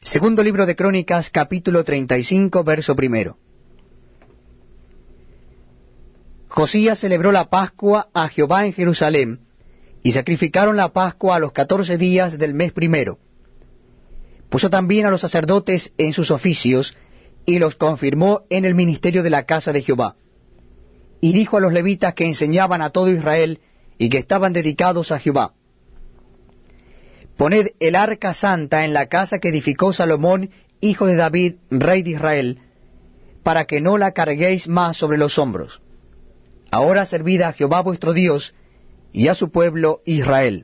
Segundo libro de Crónicas, capítulo 35, verso 1. Josías celebró la Pascua a Jehová en Jerusalén, y sacrificaron la Pascua a los 14 días del mes 1. Puso también a los sacerdotes en sus oficios, y los confirmó en el ministerio de la casa de Jehová. Y dijo a los levitas que enseñaban a todo Israel, y que estaban dedicados a Jehová: Poned el arca santa en la casa que edificó Salomón, hijo de David, rey de Israel, para que no la carguéis más sobre los hombros. Ahora servid a Jehová vuestro Dios, y a su pueblo Israel.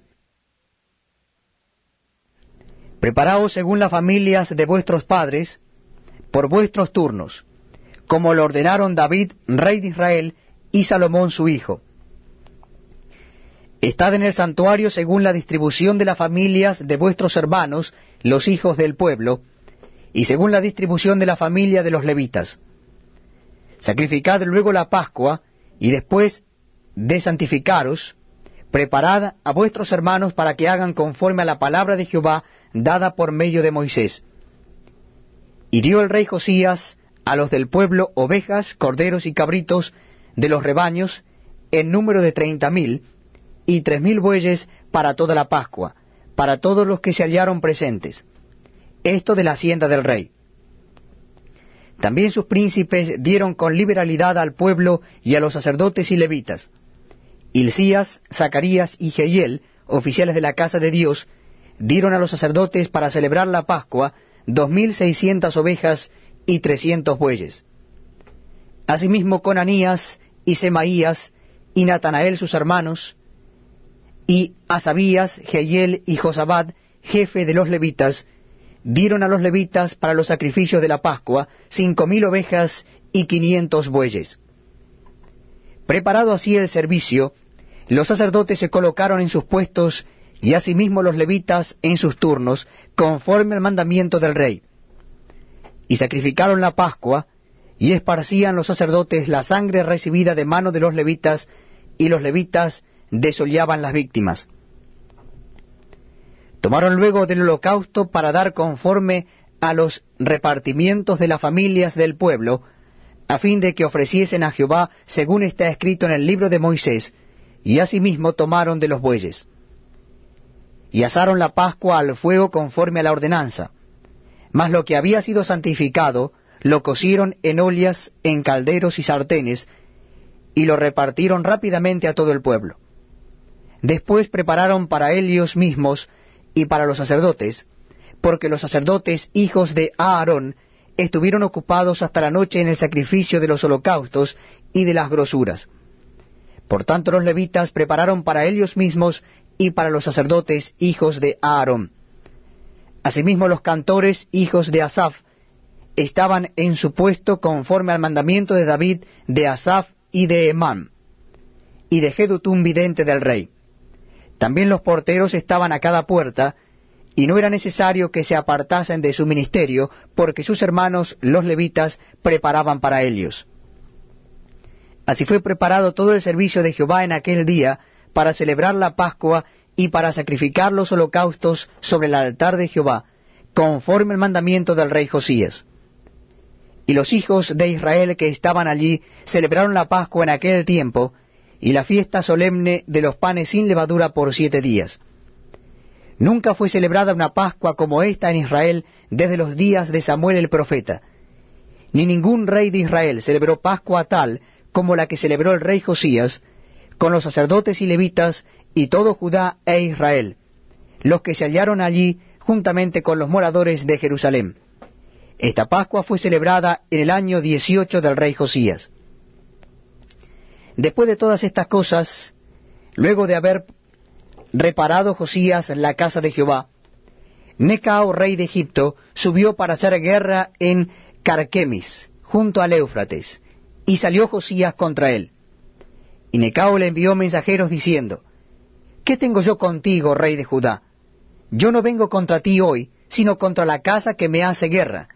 Preparaos según las familias de vuestros padres, por vuestros turnos, como lo ordenaron David, rey de Israel, y Salomón su hijo. Estad en el santuario según la distribución de las familias de vuestros hermanos, los hijos del pueblo, y según la distribución de la familia de los levitas. Sacrificad luego la Pascua, y después de santificaros, preparad a vuestros hermanos para que hagan conforme a la palabra de Jehová dada por medio de Moisés. Y dio el rey Josías a los del pueblo ovejas, corderos y cabritos de los rebaños, en número de 30,000, y 3,000 bueyes para toda la Pascua, para todos los que se hallaron presentes. Esto de la hacienda del rey. También sus príncipes dieron con liberalidad al pueblo y a los sacerdotes y levitas. Hilcías, Zacarías y Jehiel, oficiales de la casa de Dios, dieron a los sacerdotes para celebrar la Pascua 2,600 ovejas y 300 bueyes. Asimismo Conanías y Semaías y Natanael sus hermanos, y Asabías, Jehiel y Josabad, jefe de los levitas, dieron a los levitas para los sacrificios de la Pascua 5,000 ovejas y 500 bueyes. Preparado así el servicio, los sacerdotes se colocaron en sus puestos, y asimismo los levitas en sus turnos, conforme al mandamiento del rey. Y sacrificaron la Pascua, y esparcían los sacerdotes la sangre recibida de mano de los levitas, y los levitas desollaban las víctimas. Tomaron luego del holocausto para dar conforme a los repartimientos de las familias del pueblo, a fin de que ofreciesen a Jehová según está escrito en el libro de Moisés, y asimismo tomaron de los bueyes. Y asaron la Pascua al fuego conforme a la ordenanza, mas lo que había sido santificado lo cocieron en ollas, en calderos y sartenes, y lo repartieron rápidamente a todo el pueblo. Después prepararon para ellos mismos y para los sacerdotes, porque los sacerdotes hijos de Aarón estuvieron ocupados hasta la noche en el sacrificio de los holocaustos y de las grosuras. Por tanto los levitas prepararon para ellos mismos y para los sacerdotes hijos de Aarón. Asimismo los cantores hijos de Asaf estaban en su puesto conforme al mandamiento de David, de Asaf y de Emán, y de Jedutum vidente del rey. También los porteros estaban a cada puerta, y no era necesario que se apartasen de su ministerio, porque sus hermanos los levitas preparaban para ellos. Así fue preparado todo el servicio de Jehová en aquel día, para celebrar la Pascua y para sacrificar los holocaustos sobre el altar de Jehová, conforme al mandamiento del rey Josías. Y los hijos de Israel que estaban allí celebraron la Pascua en aquel tiempo, y la fiesta solemne de los panes sin levadura por 7 días. Nunca fue celebrada una Pascua como esta en Israel desde los días de Samuel el profeta, ni ningún rey de Israel celebró Pascua tal como la que celebró el rey Josías, con los sacerdotes y levitas, y todo Judá e Israel, los que se hallaron allí juntamente con los moradores de Jerusalén. Esta Pascua fue celebrada en el año 18 del rey Josías. Después de todas estas cosas, luego de haber reparado Josías la casa de Jehová, Necao, rey de Egipto, subió para hacer guerra en Carquemis, junto al Éufrates, y salió Josías contra él. Y Necao le envió mensajeros diciendo: ¿Qué tengo yo contigo, rey de Judá? Yo no vengo contra ti hoy, sino contra la casa que me hace guerra.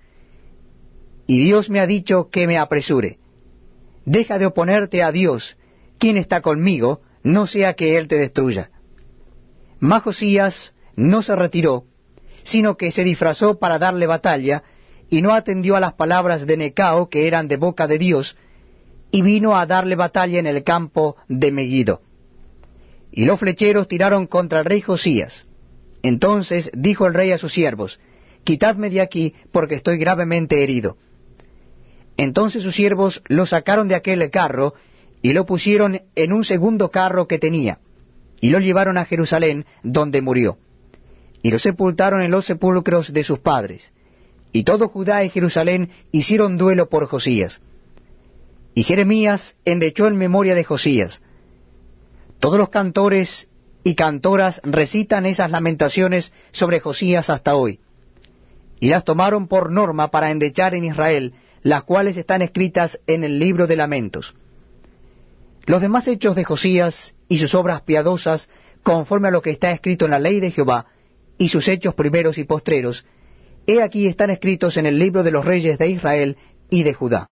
Y Dios me ha dicho que me apresure. Deja de oponerte a Dios, quien está conmigo, no sea que Él te destruya. Mas Josías no se retiró, sino que se disfrazó para darle batalla, y no atendió a las palabras de Necao, que eran de boca de Dios, y vino a darle batalla en el campo de Megiddo. Y los flecheros tiraron contra el rey Josías. Entonces dijo el rey a sus siervos: Quitadme de aquí, porque estoy gravemente herido. Entonces sus siervos lo sacaron de aquel carro, y lo pusieron en un segundo carro que tenía, y lo llevaron a Jerusalén, donde murió. Y lo sepultaron en los sepulcros de sus padres. Y todo Judá y Jerusalén hicieron duelo por Josías. Y Jeremías endechó en memoria de Josías. Todos los cantores y cantoras recitan esas lamentaciones sobre Josías hasta hoy. Y las tomaron por norma para endechar en Israel, las cuales están escritas en el libro de lamentos. Los demás hechos de Josías y sus obras piadosas, conforme a lo que está escrito en la ley de Jehová, y sus hechos primeros y postreros, he aquí están escritos en el libro de los reyes de Israel y de Judá.